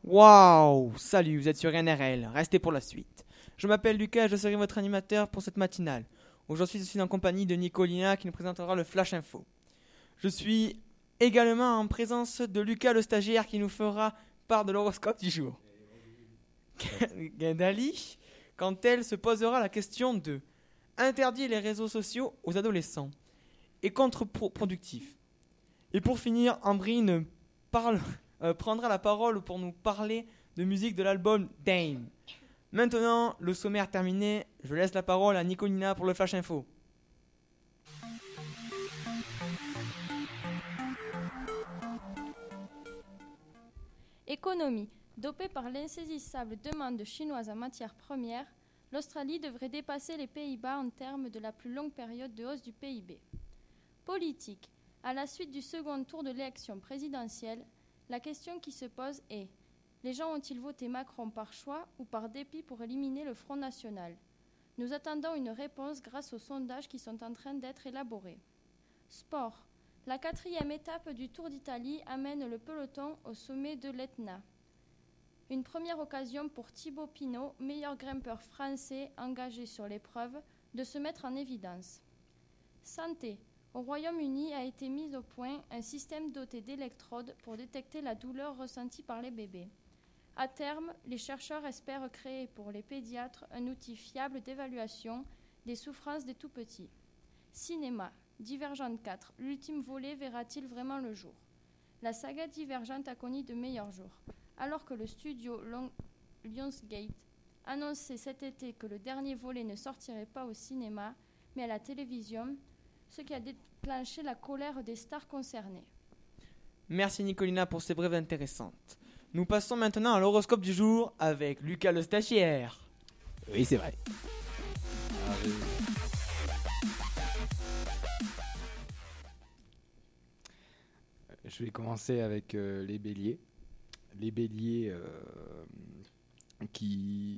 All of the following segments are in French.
Waouh! Salut, vous êtes sur NRL, restez pour la suite. Je m'appelle Lucas et je serai votre animateur pour cette matinale. Aujourd'hui, je suis en compagnie de Nicolina qui nous présentera le Flash Info. Je suis également en présence de Lucas le stagiaire qui nous fera part de l'horoscope du jour. Gendali, quand elle se posera la question de interdire les réseaux sociaux aux adolescents et contre-productif. Et pour finir, Ambrine prendra la parole pour nous parler de musique de l'album Dame. Maintenant, le sommaire terminé, je laisse la parole à Nicolina pour le Flash Info. Économie. Dopée par l'insaisissable demande chinoise en matières premières, l'Australie devrait dépasser les Pays-Bas en termes de la plus longue période de hausse du PIB. Politique. À la suite du second tour de l'élection présidentielle, la question qui se pose est: les gens ont-ils voté Macron par choix ou par dépit pour éliminer le Front National? Nous attendons une réponse grâce aux sondages qui sont en train d'être élaborés. Sport. La 4e étape du Tour d'Italie amène le peloton au sommet de l'Etna. Une première occasion pour Thibaut Pinot, meilleur grimpeur français engagé sur l'épreuve, de se mettre en évidence. Santé. Au Royaume-Uni a été mis au point un système doté d'électrodes pour détecter la douleur ressentie par les bébés. À terme, les chercheurs espèrent créer pour les pédiatres un outil fiable d'évaluation des souffrances des tout-petits. Cinéma. Divergente 4. L'ultime volet verra-t-il vraiment le jour? La saga Divergente a connu de meilleurs jours. Alors que le studio Lionsgate annonçait cet été que le dernier volet ne sortirait pas au cinéma, mais à la télévision, ce qui a déclenché la colère des stars concernées. Merci Nicolina pour ces brèves intéressantes. Nous passons maintenant à l'horoscope du jour avec Lucas le stagiaire. Oui, c'est vrai. Je vais commencer avec les béliers. Les béliers qui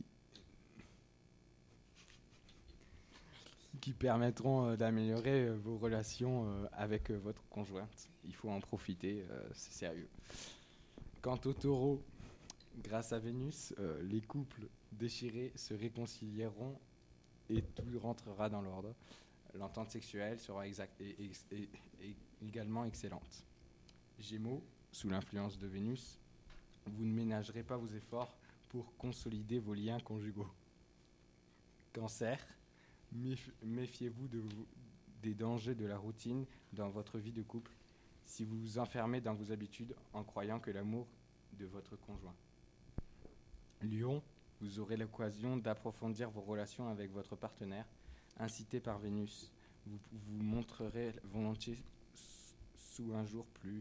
permettront d'améliorer vos relations avec votre conjointe. Il faut en profiter, c'est sérieux. Quant aux taureaux, grâce à Vénus, les couples déchirés se réconcilieront et tout rentrera dans l'ordre. L'entente sexuelle sera également excellente. Gémeaux, sous l'influence de Vénus, vous ne ménagerez pas vos efforts pour consolider vos liens conjugaux. Cancer, méfiez-vous des dangers de la routine dans votre vie de couple si vous vous enfermez dans vos habitudes en croyant que l'amour de votre conjoint. Lion, vous aurez l'occasion d'approfondir vos relations avec votre partenaire, incité par Vénus. Vous vous montrerez volontiers sous un jour plus.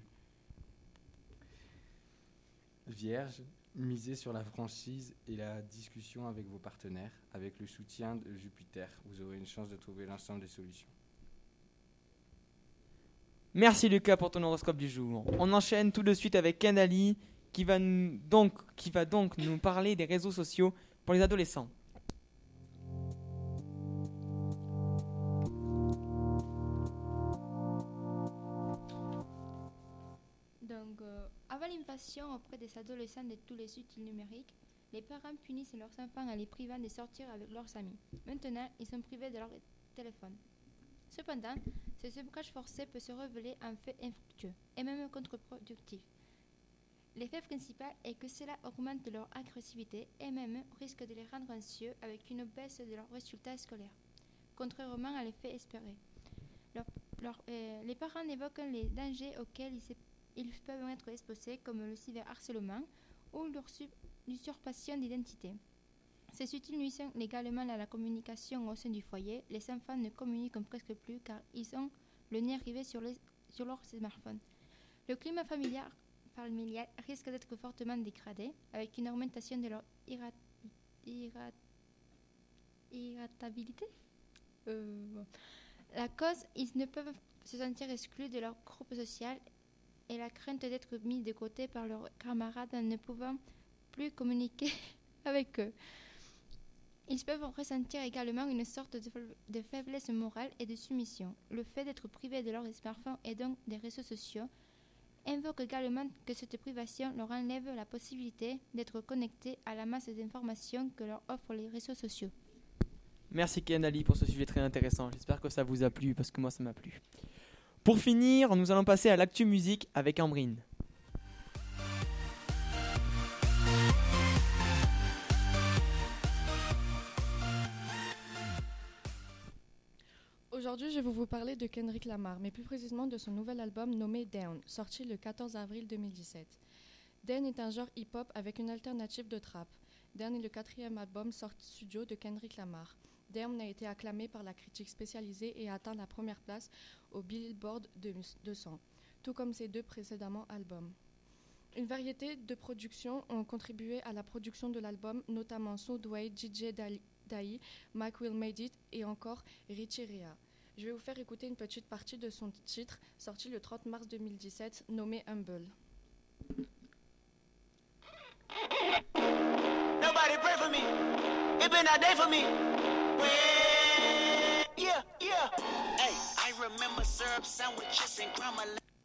Vierge, misez sur la franchise et la discussion avec vos partenaires. Avec le soutien de Jupiter, vous aurez une chance de trouver l'ensemble des solutions. Merci Lucas pour ton horoscope du jour. On enchaîne tout de suite avec Kendali qui va donc nous parler des réseaux sociaux pour les adolescents. Avant l'invasion auprès des adolescents de tous les outils numériques, les parents punissent leurs enfants en les privant de sortir avec leurs amis. Maintenant, ils sont privés de leur téléphone. Cependant, ce sevrage forcé peut se révéler un fait infructueux et même contre-productif. L'effet principal est que cela augmente leur agressivité et même risque de les rendre anxieux avec une baisse de leurs résultats scolaires, contrairement à l'effet espéré. Les parents évoquent les dangers auxquels ils peuvent être exposés comme le cyberharcèlement ou l'usurpation d'identité. Ces outils nuisent également à la communication au sein du foyer. Les enfants ne communiquent presque plus car ils ont le nez arrivé sur leur smartphone. Le climat familial risque d'être fortement dégradé avec une augmentation de leur irritabilité. La cause, ils ne peuvent se sentir exclus de leur groupe social et la crainte d'être mis de côté par leurs camarades en ne pouvant plus communiquer avec eux. Ils peuvent ressentir également une sorte de faiblesse morale et de soumission. Le fait d'être privés de leur smartphone et donc des réseaux sociaux invoquent également que cette privation leur enlève la possibilité d'être connectés à la masse d'informations que leur offrent les réseaux sociaux. Merci Kendali pour ce sujet très intéressant. J'espère que ça vous a plu parce que moi ça m'a plu. Pour finir, nous allons passer à l'actu musique avec Ambrine. Aujourd'hui, je vais vous parler de Kendrick Lamar, mais plus précisément de son nouvel album nommé Down, sorti le 14 avril 2017. Down est un genre hip-hop avec une alternative de trap. Down est le 4e album sorti studio de Kendrick Lamar. Down a été acclamé par la critique spécialisée et a atteint la première place au Billboard 200, tout comme ses 2 précédents albums. Une variété de productions ont contribué à la production de l'album, notamment Soundwave, DJ Dai, Mac Will Made It et encore Richie Rea. Je vais vous faire écouter une petite partie de son titre, sorti le 30 mars 2017, nommé Humble. Nobody pray for me. It been a day for me. Yeah, yeah. Hey, I remember syrup sandwiches and crumble.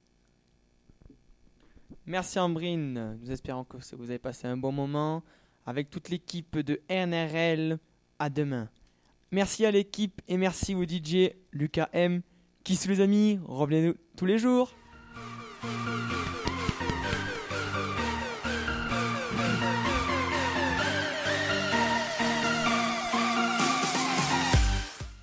Merci Ambrine, nous espérons que vous avez passé un bon moment avec toute l'équipe de NRL. À demain. Merci à l'équipe et merci au DJ Lucas M. Kiss les amis, revenez-nous tous les jours.